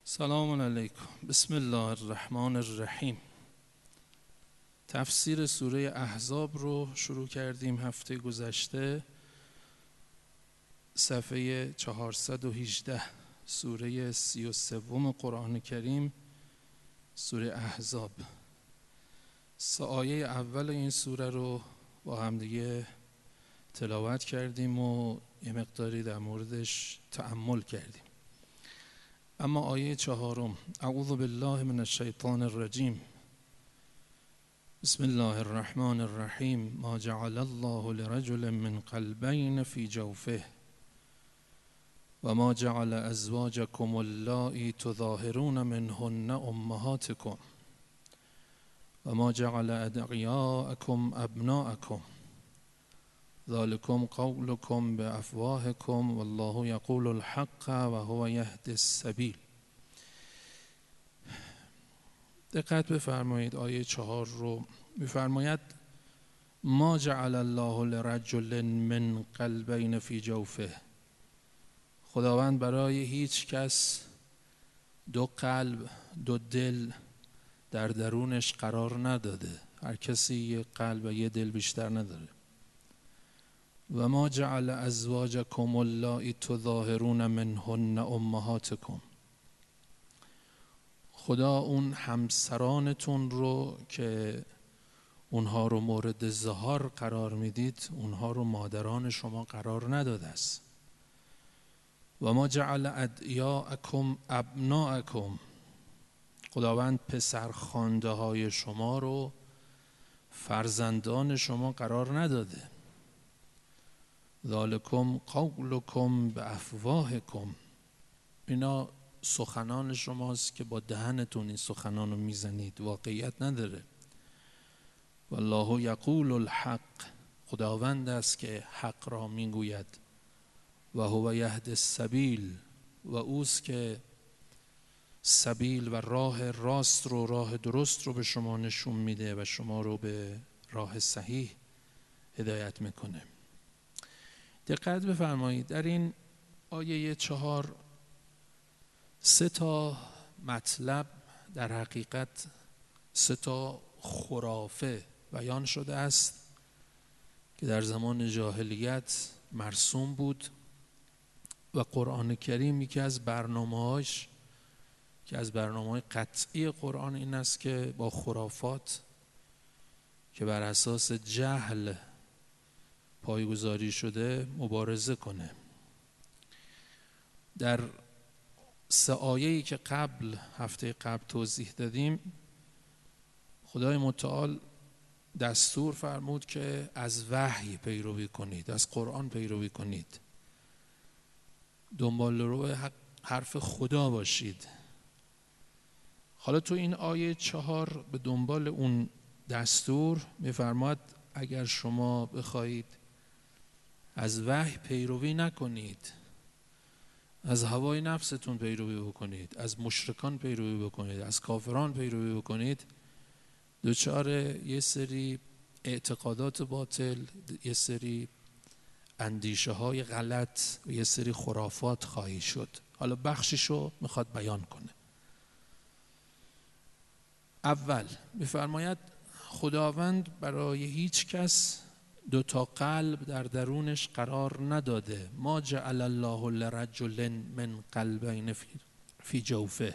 سلام علیکم. بسم الله الرحمن الرحیم. تفسیر سوره احزاب رو شروع کردیم هفته گذشته، صفحه 418، سوره 33 قرآن کریم، سوره احزاب. سه آیه اول این سوره رو با هم دیگه تلاوت کردیم و یه مقداری در موردش تأمل کردیم. اما آیه چهارم، اعوذ بالله من الشیطان الرجیم، بسم الله الرحمن الرحیم، ما جعل الله لرجل من قلبین فی جوفه و ما جعل ازواجکم اللائي تظاهرون منهن امهاتکم و ما جعل ادعیاءکم ابناءکم ذلكم قولكم بافواهكم والله يقول الحق و هو يهدي السبيل. دقت بفرمایید آیه 4 رو. میفرماید ما جعل الله لرجل من قلبین فی جوفه، خداوند برای هیچ کس دو قلب، دو دل در درونش قرار نداده. هر کسی یه قلب و یه دل بیشتر نداره. و ما جعل ازواجکم اللائي تظاهرون منهن امهاتکم، خدا اون همسرانتون رو که اونها رو مورد ظهار قرار میدید، اونها رو مادران شما قرار نداده است. و ما جعل ادعیاءکم ابناءکم، خداوند پسرخوانده های شما رو فرزندان شما قرار نداده. ذالکم قولکم بافواهکم، اینا سخنان شماست که با دهنتون این سخنان رو میزنید، واقعیت نداره. والله یقول الحق، خداوند است که حق را میگوید. و هو یهدی السبیل، و اوست که سبیل و راه راست رو، راه درست رو به شما نشون میده و شما رو به راه صحیح هدایت میکنه. دقت بفرمایید در این آیه 4 سه تا مطلب، در حقیقت سه تا خرافه بیان شده است که در زمان جاهلیت مرسوم بود و قرآن کریم یکی از برنامه‌هاش که از برنامه‌های قطعی قرآن این است که با خرافات که بر اساس جهل پایگذاری شده مبارزه کنه. در سه آیه‌ای که هفته قبل توضیح دادیم، خدای متعال دستور فرمود که از وحی پیروی کنید، از قرآن پیروی کنید، دنبال رو حرف خدا باشید. حالا تو این آیه 4 به دنبال اون دستور میفرماد اگر شما بخواهید از وحی پیروی نکنید، از هوای نفستون پیروی بکنید، از مشرکان پیروی بکنید، از کافران پیروی بکنید، دچار یه سری اعتقادات باطل، یه سری اندیشه های غلط و یه سری خرافات خواهی شد. حالا بخشیشو میخواد بیان کنه. اول میفرماید خداوند برای هیچ کس دو تا قلب در درونش قرار نداده. ما جعل الله لرجل من قلبین فی جوفه.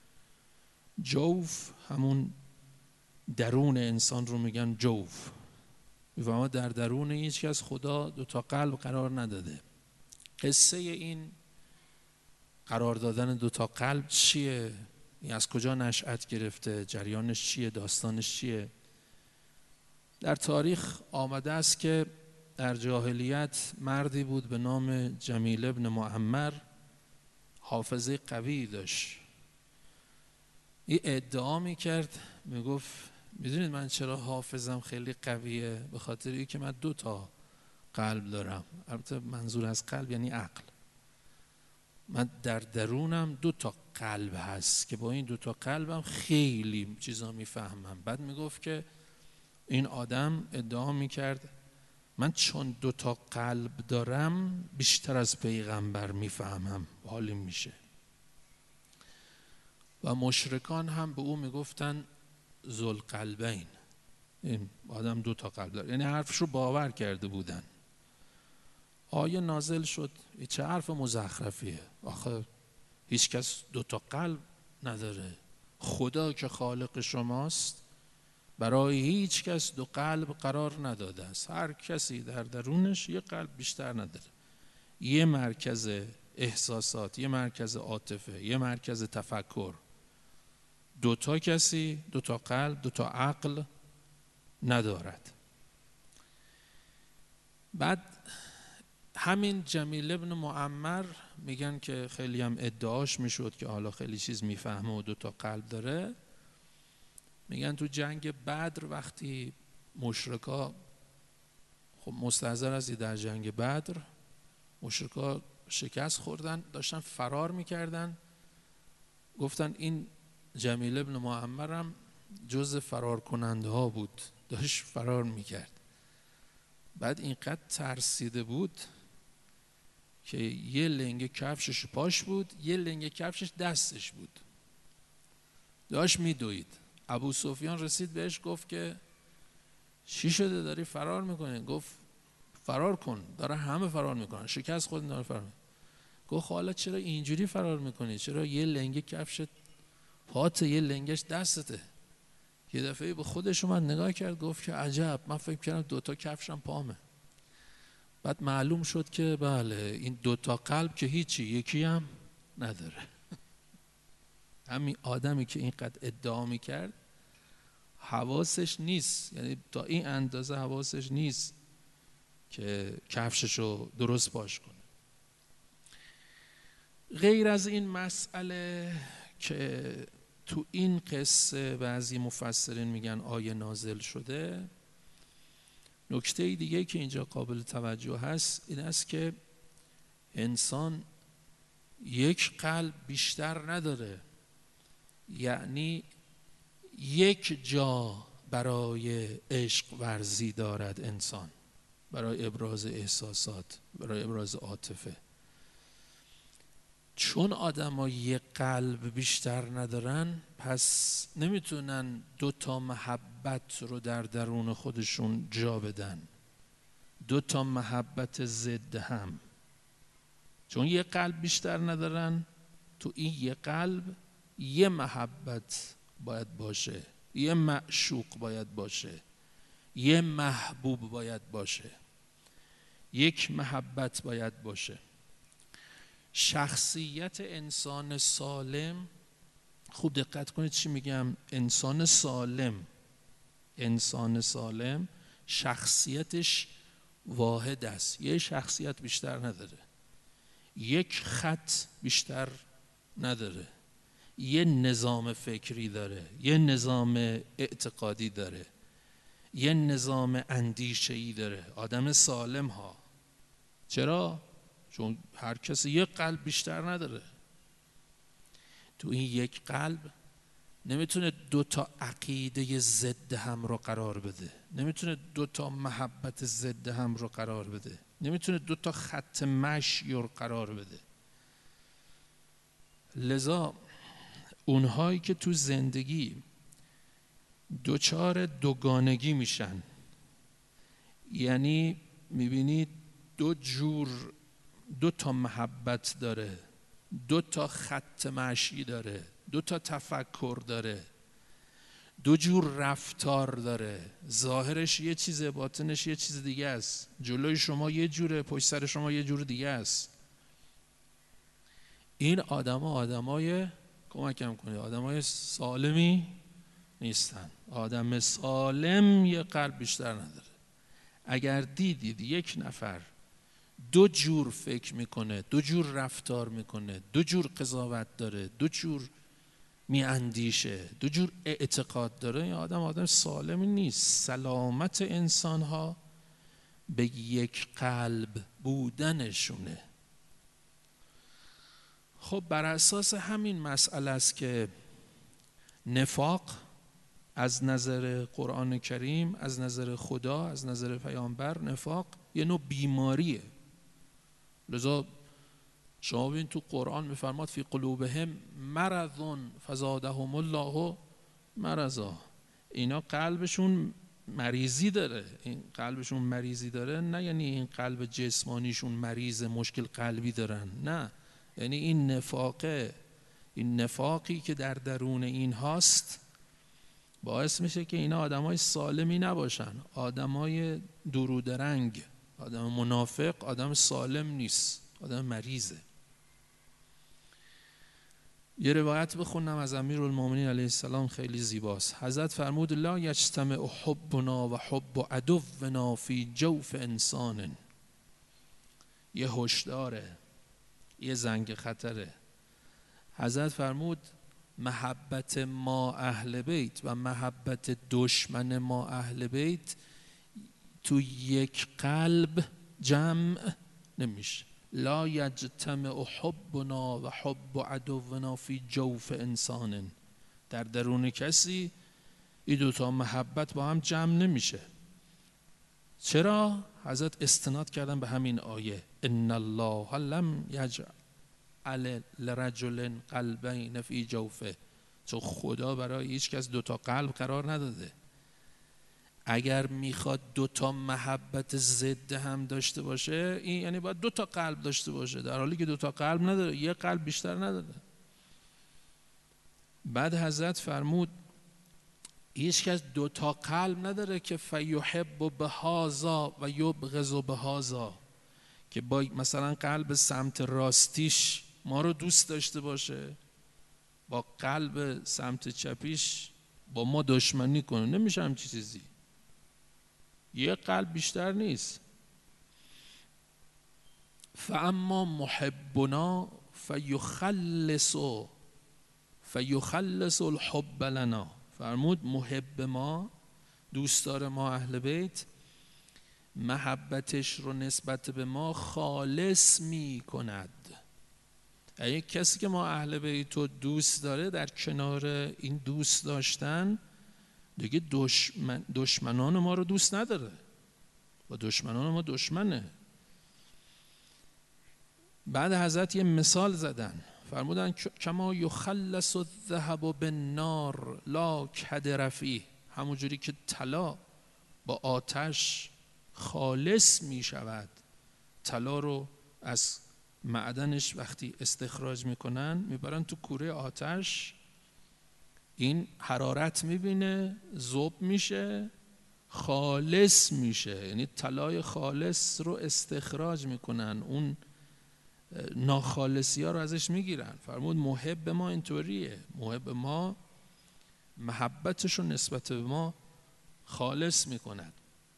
جوف همون درون انسان رو میگن جوف. میفرماید در درون هیچ کس خدا دو تا قلب قرار نداده. قصه این قرار دادن دو تا قلب چیه؟ این از کجا نشأت گرفته؟ جریانش چیه؟ داستانش چیه؟ در تاریخ آمده است که در جاهلیت مردی بود به نام جمیل ابن معمر، حافظه قوی داشت. این ادعا میکرد، میگفت میدونید من چرا حافظم خیلی قویه؟ به خاطر اینکه من دو تا قلب دارم. البته منظور از قلب یعنی عقل. من در درونم دو تا قلب هست که با این دو تا قلبم خیلی چیزا میفهمم. بعد میگفت که این آدم ادعا میکرد من چون دو تا قلب دارم بیشتر از پیغمبر میفهمم، حالیم میشه. و مشرکان هم به او میگفتن ذوالقلبین، این آدم 2 تا قلب داره، یعنی حرفش رو باور کرده بودن. آیه نازل شد چه حرف مزخرفیه، آخه هیچ کس 2 تا قلب نداره، خدا که خالق شماست برای هیچ کس 2 قلب قرار نداده است، هر کسی در درونش 1 قلب بیشتر نداره، یه مرکز احساسات، یه مرکز عاطفه، یه مرکز تفکر. 2 تا کسی 2 تا قلب 2 تا عقل ندارد. بعد همین جمیل ابن معمر میگن که خیلی هم ادعاش میشد که حالا خیلی چیز میفهمه و 2 تا قلب داره. میگن تو جنگ بدر وقتی مشرکا، خب مستحضر هستی در جنگ بدر مشرکا شکست خوردن، داشتن فرار میکردن، گفتن این جمیل ابن معمر هم جز فرار کننده ها بود، داشت فرار میکرد. بعد اینقدر ترسیده بود که یه لنگه کفشش پاش بود، یه لنگه کفشش دستش بود، داشت میدوید. ابو سفیان رسید بهش گفت که چی شده داری فرار میکنی؟ گفت فرار کن، داره همه فرار میکنن، شکست خود داره فرار میکنن. گفت حالا چرا اینجوری فرار میکنی؟ چرا یه لنگه کفشت پاته یه لنگش دستته؟ یه دفعه به خودش اومد نگاه کرد گفت که عجب، من فکر کردم 2 تا کفشم پامه. بعد معلوم شد که بله این 2 تا قلب که هیچی، یکی هم نداره. همین آدمی که اینقدر ادعا میکرد حواسش نیست، یعنی تا این اندازه حواسش نیست که کفششو درست پاش کنه. غیر از این مسئله که تو این قصه بعضی مفسرین میگن آیه نازل شده، نکته دیگه که اینجا قابل توجه هست این است که انسان 1 قلب بیشتر نداره، یعنی 1 جا برای عشق ورزی دارد انسان، برای ابراز احساسات، برای ابراز عاطفه. چون آدم‌ها 1 قلب بیشتر ندارن پس نمیتونن 2 تا محبت رو در درون خودشون جا بدن، 2 تا محبت ضد هم. چون 1 قلب بیشتر ندارن، تو این 1 قلب 1 محبت باید باشه، 1 معشوق باید باشه، 1 محبوب باید باشه، 1 محبت باید باشه. شخصیت انسان سالم، خوب دقت کنید چی میگم، انسان سالم شخصیتش واحد است، 1 شخصیت بیشتر نداره، 1 خط بیشتر نداره، 1 نظام فکری داره، 1 نظام اعتقادی داره، 1 نظام اندیشه‌ای داره. آدم سالم ها. چرا؟ چون هر کسی 1 قلب بیشتر نداره. تو این 1 قلب نمیتونه 2 تا عقیده ضد هم رو قرار بده، نمیتونه 2 تا محبت ضد هم رو قرار بده، نمیتونه 2 تا خط مشی رو قرار بده. لذا اونهایی که تو زندگی دوچار دوگانگی میشن، یعنی میبینید 2 تا محبت داره، 2 تا خط مشی داره، 2 تا تفکر داره، 2 جور رفتار داره، ظاهرش یه چیزه باطنش یه چیز دیگه است، جلوی شما یه جوره پشت سر شما یه جور دیگه است. این آدمای کمکم کنید، آدمای سالمی نیستن. آدم سالم 1 قلب بیشتر نداره. اگر دیدید 1 نفر 2 جور فکر میکنه، 2 جور رفتار میکنه، 2 جور قضاوت داره، 2 جور میاندیشه، 2 جور اعتقاد داره، این آدم سالمی نیست. سلامت انسان ها به 1 قلب بودنشونه. خب بر اساس همین مسئله است که نفاق از نظر قرآن کریم، از نظر خدا، از نظر پیامبر، نفاق یه نوع بیماریه. لذا شما ببین تو قرآن میفرماد فی قلوبهم مرض فزادهم الله مرضا. اینا قلبشون مریضی داره. این قلبشون مریضی داره نه یعنی این قلب جسمانیشون مریض مشکل قلبی دارن، نه، یعنی این نفاقه، این نفاقی که در درون این هاست باعث میشه که اینا آدمای سالمی نباشن، آدمای درودرنگ. آدم منافق آدم سالم نیست، آدم مریضه. یه روایت بخونم از امیرالمومنین علیه السلام، خیلی زیباست. حضرت فرمود لا یجتمع حبنا و حب عدونا فی جوف انسان. یه هشداره، یه زنگ خطره. حضرت فرمود محبت ما اهل بیت و محبت دشمن ما اهل بیت تو یک قلب جمع نمیشه. لا یجتمع حبنا و حب عدونا فی جوف انسان. در درون کسی این دوتا محبت با هم جمع نمیشه. چرا؟ حضرت استناد کردن به همین آیه ان الله لم یجعل لرجل قلبین فی جوفه. چون خدا برای هیچ کس دوتا قلب قرار نداده. اگر میخواد دوتا محبت ضد هم داشته باشه، این یعنی باید دوتا قلب داشته باشه، در حالی که دوتا قلب نداره، یه قلب بیشتر نداره. بعد حضرت فرمود هیچ کس دوتا قلب نداره که فیحب بهذا و یبغض بهذا، که با مثلا قلب سمت راستیش ما رو دوست داشته باشه، با قلب سمت چپیش با ما دشمنی کنه. نمیشه همچین چیزی. یه قلب بیشتر نیست. فاما محبنا فیخلص الحب لنا. فرمود محب ما، دوستدار ما اهل بیت، محبتش رو نسبت به ما خالص می کند. یعنی کسی که ما اهل بیت رو دوست داره، در کنار این دوست داشتن دیگه دشمنان ما رو دوست نداره، با دشمنان ما دشمنه. بعد حضرت یه مثال زدن، فرمودن کما یخلص الذهب بالنار لا کدر فیه. همون جوری که طلا با آتش خالص می شود، طلا رو از معدنش وقتی استخراج میکنن میبرن تو کوره آتش، این حرارت میبینه، ذوب میشه، خالص میشه، یعنی طلای خالص رو استخراج میکنن، اون ناخالصی ها رو ازش میگیرن. فرمود محب ما اینطوریه، محب ما محبتش رو نسبت به ما خالص میکند.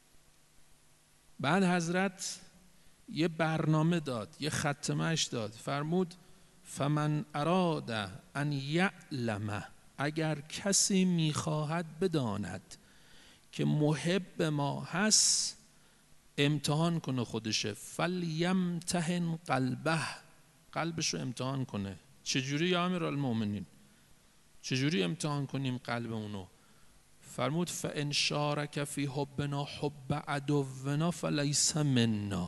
بعد حضرت یه برنامه داد، یه ختمش داد. فرمود فمن اراد ان یعلم، اگر کسی میخواهد بداند که محب ما هست، امتحان کنه خودشه. فلیمتحن قلبه، قلبش رو امتحان کنه. چجوری یا امیرالمومنین؟ چجوری امتحان کنیم قلب اونو؟ فرمود فان شارک فی حبنا حب عدونا فلیس منا.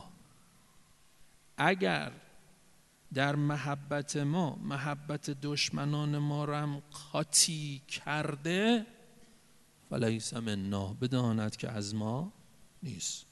اگر در محبت ما محبت دشمنان ما را هم قاطی کرده، فلیس منا، بداند که از ما نیست.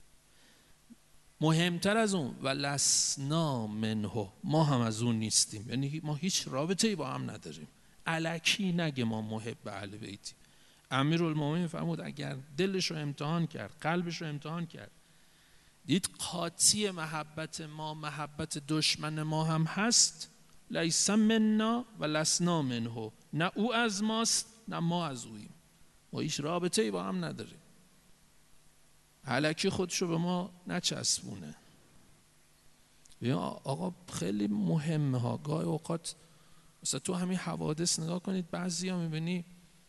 مهمتر از اون ولسنا منه، ما هم از اون نیستیم، یعنی ما هیچ رابطه‌ای با هم نداریم. الکی نگه ما محب اهل بیتی. امیرالمومنین فرمود اگر دلش رو امتحان کرد، قلبش رو امتحان کرد، دید قاطی محبت ما محبت دشمن ما هم هست، لیس منا و لسنا منه، نه او از ماست نه ما از اویم، ما هیچ رابطه‌ای با هم نداریم. الکی خودشو به ما نچسبونه. آقا خیلی مهمه ها. گاهی اوقات مثلا تو همین حوادث نگاه کنید، بعضی ها میبینی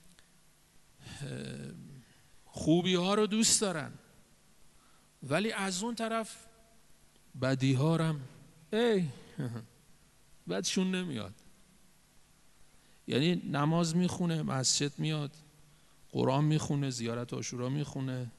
خوبی ها رو دوست دارن ولی از اون طرف بدی ها هم بدشون نمیاد. یعنی نماز میخونه، مسجد میاد، قرآن میخونه، زیارت عاشورا میخونه،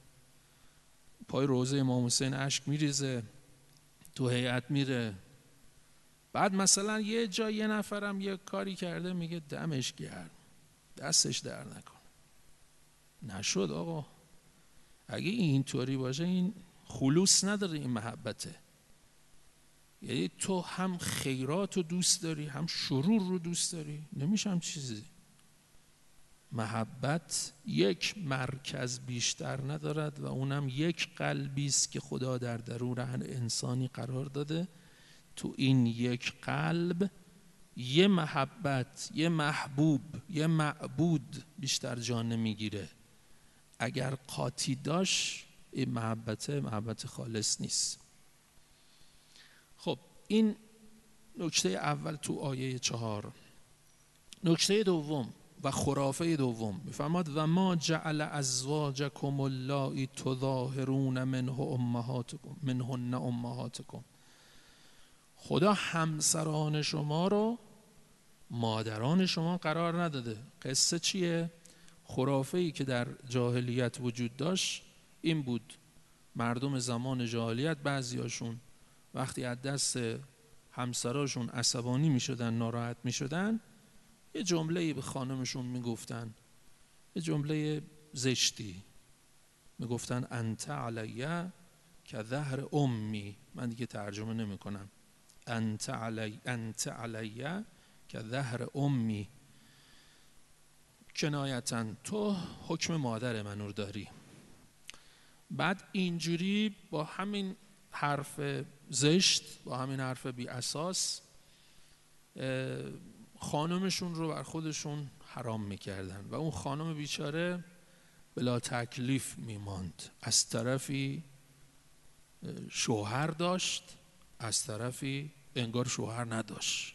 پای روضه امام حسین اشک میریزه، تو هیئت میره، بعد مثلا یه جای یه نفرم یه کاری کرده میگه دمش گرم، دستش در نکنه. نشد آقا. اگه اینطوری باشه این خلوص نداره، این محبته. یعنی تو هم خیرات رو دوست داری هم شرور رو دوست داری، نمیشه هم چیزی. محبت یک مرکز بیشتر ندارد و اونم یک قلبی است که خدا در درون هر انسانی قرار داده. تو این یک قلب یه محبت، یه محبوب، یه معبود بیشتر جان نمیگیره. اگر قاطی داشت این محبت خالص نیست. خب این نکته اول تو آیه 4. نکته دوم و خرافه دوم میفرماد و ما جعل ازواجکم اللائی تظاهرون منهن امهاتکم. خدا همسران شما رو مادران شما قرار نداده. قصه چیه؟ خرافه‌ای که در جاهلیت وجود داشت این بود: مردم زمان جاهلیت بعضیاشون وقتی از دست همسراشون عصبانی می شدن، ناراحت می شدن، یه جمله‌ای به خانمشون می گفتن، یه جمله زشتی می گفتن انت علیه که ظهر امی. من دیگه ترجمه نمی کنم. انت علیه که ظهر امی، کنایتاً تو حکم مادر منو داری. بعد اینجوری با همین حرف زشت، با همین حرف بی اساس خانمشون رو بر خودشون حرام میکردن و اون خانم بیچاره بلا تکلیف میماند. از طرفی شوهر داشت، از طرفی انگار شوهر نداشت.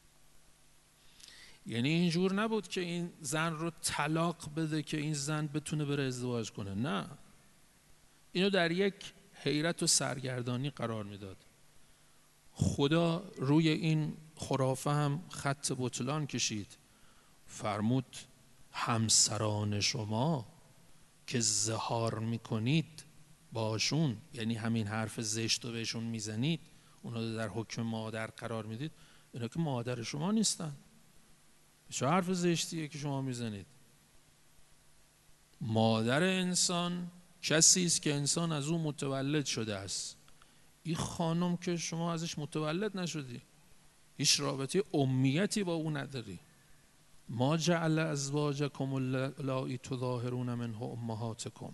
یعنی اینجور نبود که این زن رو طلاق بده که این زن بتونه بره ازدواج کنه، نه، اینو در یک حیرت و سرگردانی قرار میداد. خدا روی این خرافه هم خط بطلان کشید، فرمود همسران شما که ظهار میکنید باشون، یعنی همین حرف زشت رو بهشون میزنید، اونا رو در حکم مادر قرار میدید، اینا که مادر شما نیستن. چه حرف زشتیه که شما میزنید؟ مادر انسان کسی است که انسان از اون متولد شده است. این خانم که شما ازش متولد نشدی، هیچ رابطه امیتی با اون نداری. ما جعل ازواجکم اللائی تظاهرون منه امهاتکم.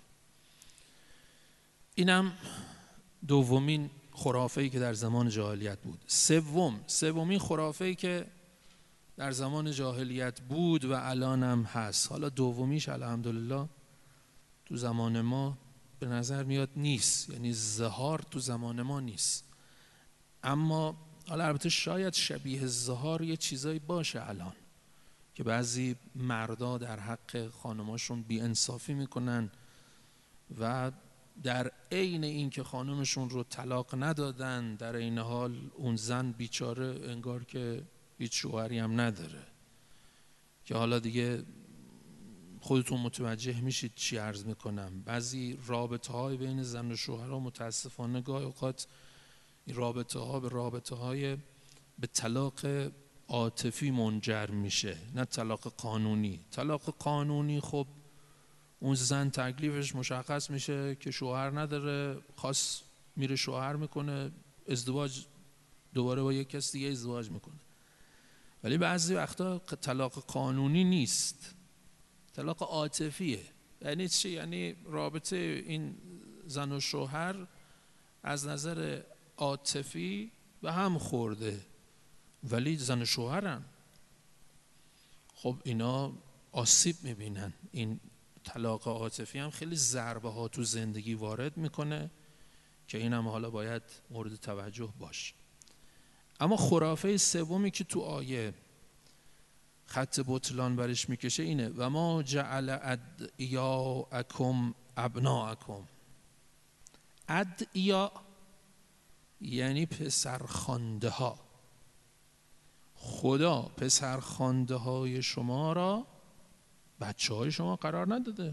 اینم دومین خرافه‌ای که در زمان جاهلیت بود. سومین خرافه‌ای که در زمان جاهلیت بود و الان هم هست. حالا دومیش الحمدلله تو زمان ما به نظر میاد نیست، یعنی ظهار تو زمان ما نیست. اما حالا البته شاید شبیه ظهار یه چیزایی باشه الان، که بعضی مردا در حق خانماشون بی‌انصافی میکنن و در عین این که خانمشون رو طلاق ندادن، در این حال اون زن بیچاره انگار که هیچ شوهری هم نداره. که حالا دیگه خودتون متوجه میشید چی عرض میکنم. بعضی رابطه های بین زن و شوهر ها متاسفانه گاهی اوقات این رابطه ها به رابطه های به طلاق عاطفی منجر میشه، نه طلاق قانونی. طلاق قانونی خب اون زن تکلیفش مشخص میشه که شوهر نداره، خاص میره شوهر میکنه، ازدواج دوباره با یک کس دیگه ازدواج میکنه. ولی بعضی وقتا طلاق قانونی نیست، طلاق عاطفیه. یعنی چی؟ یعنی رابطه این زن و شوهر از نظر عاطفی به هم خورده ولی زن و شوهرن. خب اینا آسیب میبینن. این طلاق عاطفی هم خیلی ضربه ها تو زندگی وارد میکنه که این هم حالا باید مورد توجه باشه. اما خرافه سومی که تو آیه خط بطلان برش میکشه اینه: و ما جعل ادعیاءکم ابناءکم. ادعیا یعنی پسرخوانده ها. خدا پسرخوانده های شما را بچه های شما قرار نداده.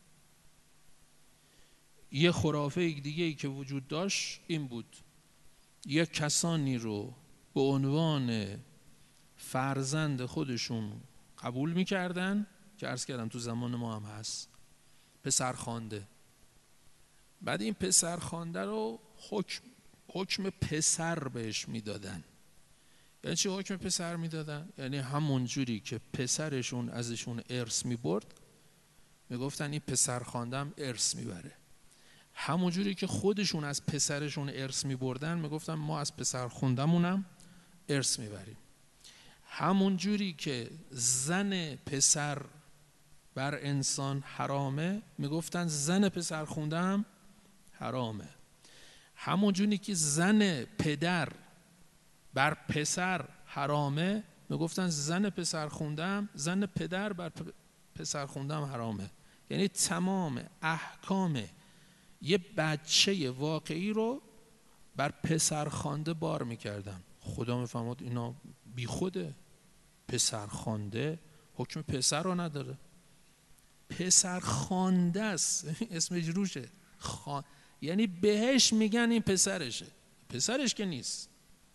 یه خرافه دیگه ای که وجود داشت این بود: یک کسانی رو به عنوان فرزند خودشون قبول میکردن که عرض کردم تو زمان ما هم هست، پسرخوانده. بعد این پسرخوانده رو حکم پسر بهش میدادن. یعنی چی حکم پسر میدادن؟ یعنی همون جوری که پسرشون ازشون ارث میبرد میگفتن این پسرخوانده هم ارث میبره، همون جوری که خودشون از پسرشون ارث میبردن میگفتن ما از پسرخوندمونم ارث میبریم. همون جوری که زن پسر بر انسان حرامه میگفتن زن پسر خونده هم حرامه. همون جوری که زن پدر بر پسر حرامه میگفتن زن پسر خونده هم، زن پدر بر پسر خونده هم حرامه. یعنی تمام احکام یه بچه واقعی رو بر پسر خوانده بار میکردن. خدا میفهمد اینا بی خوده، پسر خوانده حکم پسر رو نداره، پسر خوانده است اسمش روشه، یعنی بهش میگن این پسرشه، پسرش که نیست.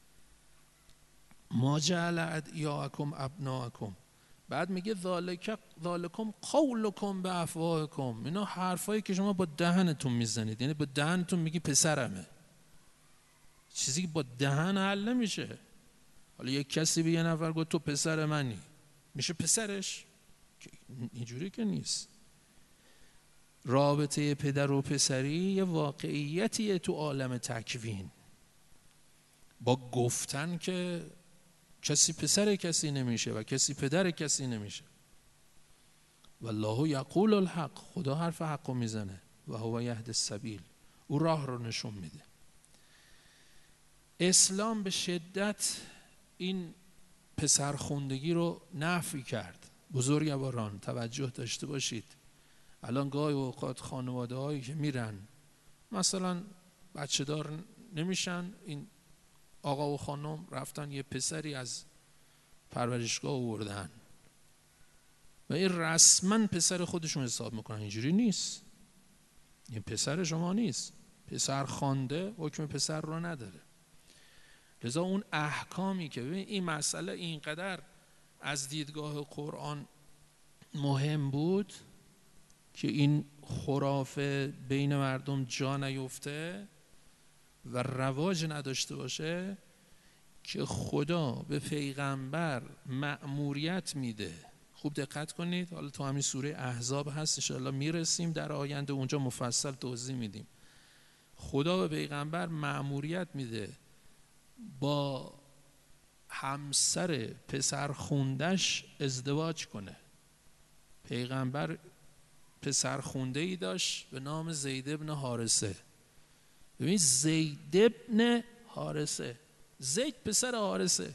ما جعل ادعیاءکم ابناءکم، بعد میگه ذالکم قولکم بافواهکم، اینا حرفایی که شما با دهنتون میزنید، یعنی با دهنتون میگی پسرمه، چیزی که با دهن حل نمیشه. حالا یک کسی به یه نفر گفت تو پسر منی، میشه پسرش؟ اینجوری که نیست. رابطه پدر و پسری یه واقعیتیه تو عالم تکوین. با گفتن که کسی پسر کسی نمیشه و کسی پدر کسی نمیشه. والله یقول الحق، خدا حرف حق رو میزنه، و هو یهدی السبیل، او راه رو نشون میده. اسلام به شدت این پسرخوندگی رو نفی کرد. بزرگواران توجه داشته باشید، الان گاهی اوقات خانواده هایی که میرن مثلا بچه دار نمیشن، این آقا و خانم رفتن یه پسری از پرورشگاه آوردن و این رسما پسر خودشون حساب میکنن. اینجوری نیست، این پسر شما نیست، پسر خوانده حکم پسر رو نداره. لذا اون احکامی که ببین این مسئله اینقدر از دیدگاه قرآن مهم بود که این خرافه بین مردم جا نیفته و رواج نداشته باشه، که خدا به پیغمبر مأموریت میده. خوب دقت کنید، حالا تو همین سوره احزاب هست، ان شاءالله میرسیم در آینده اونجا مفصل توضیح میدیم. خدا به پیغمبر مأموریت میده با همسر پسر خوندش ازدواج کنه. پیغمبر پسر خونده ای داشت به نام زید ابن حارثه. ببین زید ابن حارثه، زید پسر حارثه،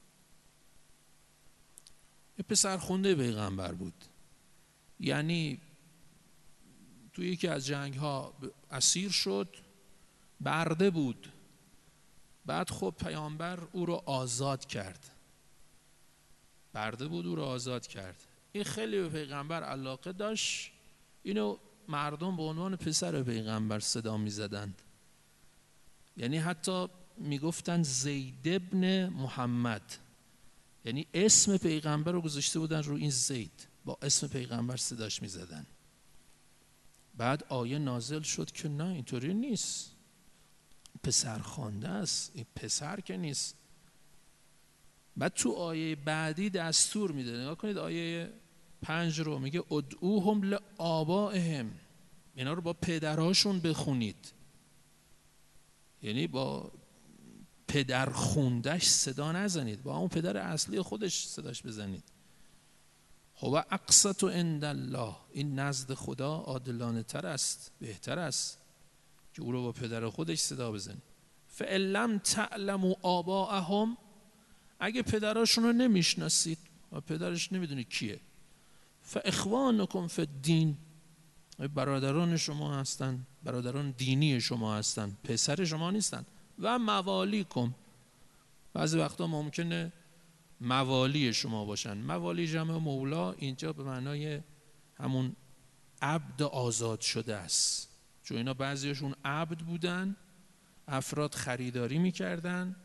یه پسر خونده پیغمبر بود. یعنی توی یکی از جنگ ها اسیر شد، برده بود، بعد خب پیامبر او رو آزاد کرد، برده بود او رو آزاد کرد. این خیلی به پیغمبر علاقه داشت، اینو مردم به عنوان پسر پیغمبر صدا می زدند. یعنی حتی می گفتن زید ابن محمد، یعنی اسم پیغمبر رو گذاشته بودن رو این زید، با اسم پیغمبر صداش می زدن. بعد آیه نازل شد که نه اینطوری نیست، پسر خوانده است، این پسر که نیست. بعد تو آیه بعدی دستور میده، نگاه کنید آیه 5 رو، میگه ادعوهم لآبائهم، اینا رو با پدرهاشون بخونید. یعنی با پدر خوندش صدا نزنید، با اون پدر اصلی خودش صداش بزنید. هو اقسط عند الله، این نزد خدا عادلانه تر است، بهتر است که او رو با پدر خودش صدا بزنید. فإن لم تعلموا آباءهم، اگه پدراشون رو نمیشناسید و پدرش نمیدونید کیه، فاخوانکم فی الدین، برادران شما هستن، برادران دینی شما هستن، پسر شما نیستن. و موالیکم، بعضی وقتا ممکنه موالی شما باشن. موالی جمع مولا، اینجا به معنای همون عبد آزاد شده است، چون اینا بعضیشون عبد بودن، افراد خریداری میکردن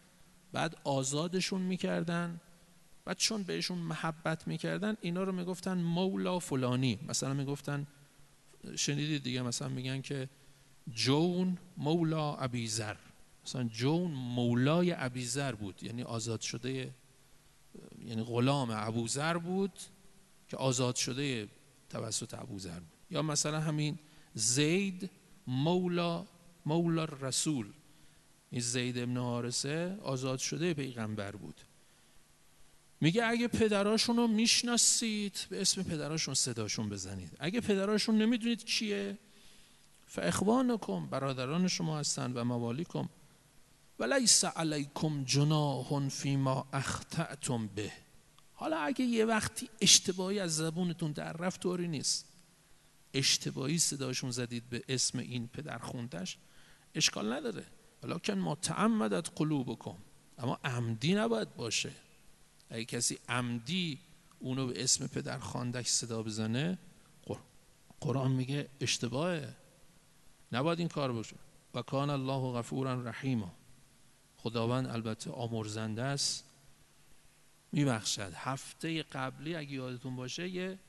بعد آزادشون میکردن، بعد چون بهشون محبت میکردن اینا رو میگفتن مولا فلانی. مثلا میگفتن، شنیدید دیگه، مثلا میگن که جون مولا ابیذر، مثلا جون مولای ابیذر بود، یعنی آزاد شده، یعنی غلام ابوذر بود که آزاد شده توسط ابوذر بود. یا مثلا همین زید مولا رسول، این زید ابن حارثه آزاد شده پیغمبر بود. میگه اگه پدراشون رو میشناسید به اسم پدراشون صداشون بزنید، اگه پدراشون نمیدونید کیه فاخوانکم، برادران شما هستند، و موالیکم ولیس علیکم جناح فیما اخطأتم به. حالا اگه یه وقتی اشتباهی از زبونتون در رفت، طوری نیست، اشتباهی صداشون زدید به اسم این پدر خوندش، اشکال نداره، ولکن ما تعمدت قلوبکم، اما عمدی نباید باشه. اگه کسی عمدی اونو به اسم پدر خواندش صدا بزنه، قرآن میگه اشتباهه، نباید این کار باشه. و کان الله غفورا رحیما، خداوند البته آمرزنده است، میبخشد. هفته قبلی اگه یادتون باشه یه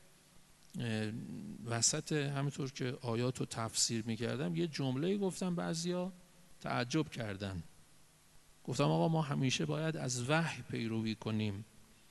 وسط همینطور که آیات رو تفسیر میکردم یه جمله گفتم، بعضیا تعجب کردن. گفتم آقا ما همیشه باید از وحی پیروی کنیم،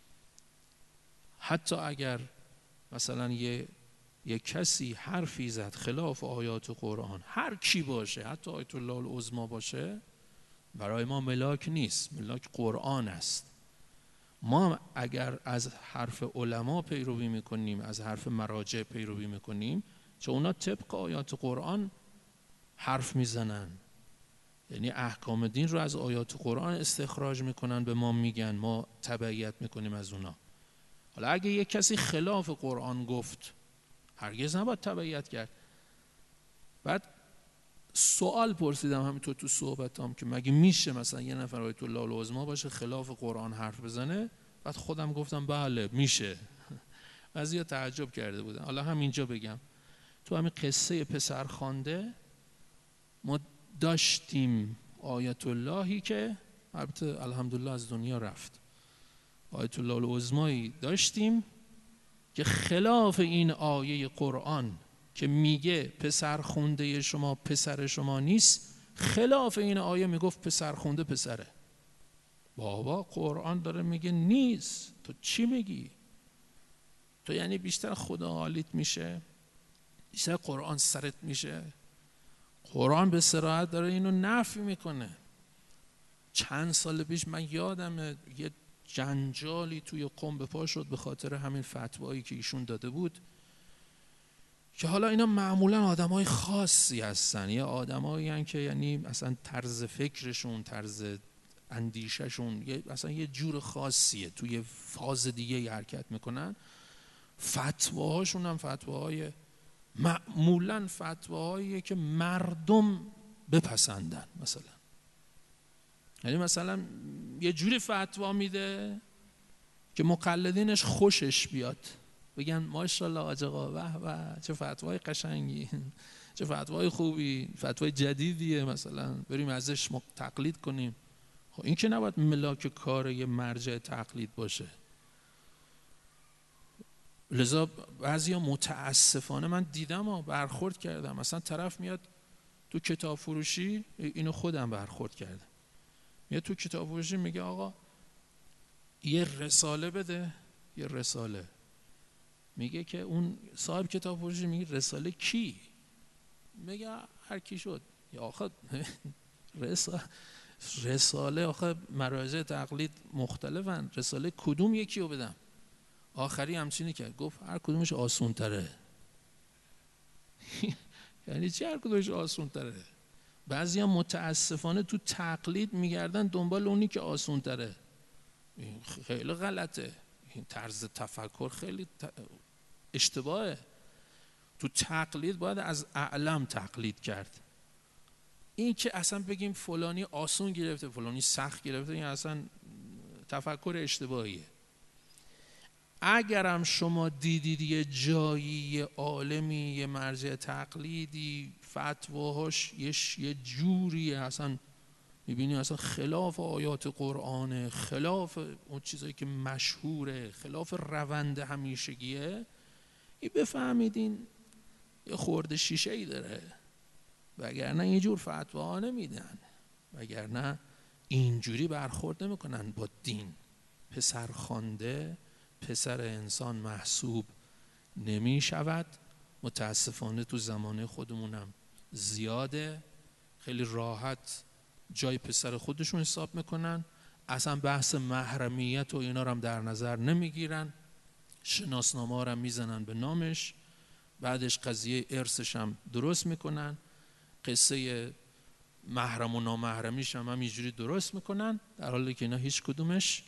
حتی اگر مثلا یه کسی حرفی زد خلاف آیات قرآن، هر کی باشه، حتی آیت الله العظمی باشه، برای ما ملاک نیست، ملاک قرآن است. ما اگر از حرف علما پیروی میکنیم، از حرف مراجع پیروی میکنیم، چون اونا طبق آیات قرآن حرف میزنن، یعنی احکام دین رو از آیات قرآن استخراج میکنن، به ما میگن، ما تبعیت میکنیم از اونا. حالا اگه یک کسی خلاف قرآن گفت، هرگز نباید تبعیت کرد. بعد سوال پرسیدم همینطور تو صحبتام که مگه میشه مثلا یه نفر آیت الله العظمی باشه خلاف قرآن حرف بزنه؟ بعد خودم گفتم بله میشه. بعضیا تعجب کرده بودن. حالا همینجا بگم، تو همین قصه پسر خوانده ما داشتیم آیت اللهی که البته الحمدلله از دنیا رفت، آیت الله العظمی داشتیم که خلاف این آیه قرآن که میگه پسر خونده شما پسر شما نیست، خلاف این آیه میگفت پسر خونده پسره. بابا قرآن داره میگه نیست، تو چی میگی؟ تو یعنی بیشتر خدا حالیت میشه، بیشتر قرآن سرت میشه. قرآن به صراحت داره اینو نفی میکنه. چند سال پیش من یادمه یه جنجالی توی قم به پا شد به خاطر همین فتوایی که ایشون داده بود، که حالا اینا معمولا آدمای خاصی هستن، یا آدمایی هستن که یعنی اصلا طرز فکرشون، طرز اندیششون اصلا یه جور خاصیه، توی فاز دیگه حرکت میکنن. فتواهاشون هم فتواهای معمولا فتواهاییه که مردم بپسندن. مثلا یه جوری فتوا میده که مقلدینش خوشش بیاد، بگن ماشاءالله حاج آقا، به به چه فتوای قشنگی، چه فتوای خوبی، فتوای جدیدیه، مثلا بریم ازش تقلید کنیم. خب این که نباید ملاک کار یه مرجع تقلید باشه. لذا بعضیا متاسفانه من دیدم و برخورد کردم، مثلا طرف میاد تو کتاب فروشی، اینو خودم برخورد کردم، میاد تو کتاب فروشی میگه آقا یه رساله بده، یه رساله. میگه که اون صاحب کتاب فروشی میگه رساله کی؟ میگه هر کی شد. یا آخه رساله آخه مراجع تقلید مختلفن، رساله کدوم یکی رو بدم؟ آخری همچینی کرد، گفت هر کدومش آسون تره. یعنی چی هر کدومش آسون تره؟ بعضی هم متاسفانه تو تقلید میگردن دنبال اونی که آسون تره. این خیلی غلطه، این طرز تفکر خیلی اشتباهه. تو تقلید باید از اعلم تقلید کرد. این که اصلا بگیم فلانی آسون گرفته فلانی سخت گرفته، این اصلا تفکر اشتباهیه. اگرم شما دیدید یه جایی، یه عالمی، یه مرجع تقلیدی فتواهاش یه جوری اصلا میبینی اصلا خلاف آیات قرآنه، خلاف اون چیزایی که مشهوره، خلاف روند همیشگیه، این بفهمیدین یه خورده شیشه ای داره، وگرنه یه جور فتوا نمیدن، وگرنه اینجوری برخورد نمیکنن با دین. پسر خوانده پسر انسان محسوب نمی شود. متاسفانه تو زمانه خودمونم زیاده، خیلی راحت جای پسر خودشون حساب میکنن، اصلا بحث محرمیت و اینا رو هم در نظر نمیگیرن، شناسنامه رو هم میزنن به نامش، بعدش قضیه ارثش هم درست میکنن، قصه محرم و نامحرمیش هم اینجوری درست میکنن، در حالی که اینا هیچ کدومش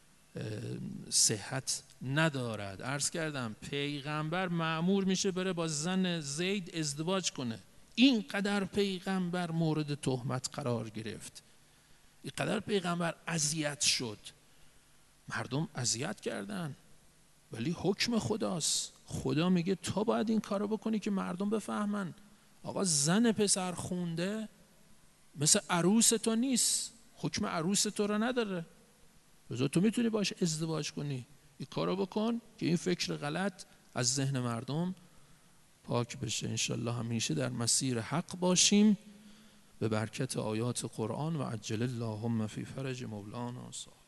صحت ندارد. عرض کردم پیغمبر مأمور میشه بره با زن زید ازدواج کنه، اینقدر پیغمبر مورد تهمت قرار گرفت، اینقدر پیغمبر اذیت شد، مردم اذیت کردن، ولی حکم خداست. خدا میگه تو باید این کارو بکنی که مردم بفهمن آقا زن پسر خونده مثل عروس تو نیست، حکم عروس تو رو نداره، بذار تو میتونی باش ازدواج کنی، این کارو بکن که این فکر غلط از ذهن مردم پاک بشه. انشالله همیشه در مسیر حق باشیم به برکت آیات قرآن و عجل اللهم فی فرج مولانا.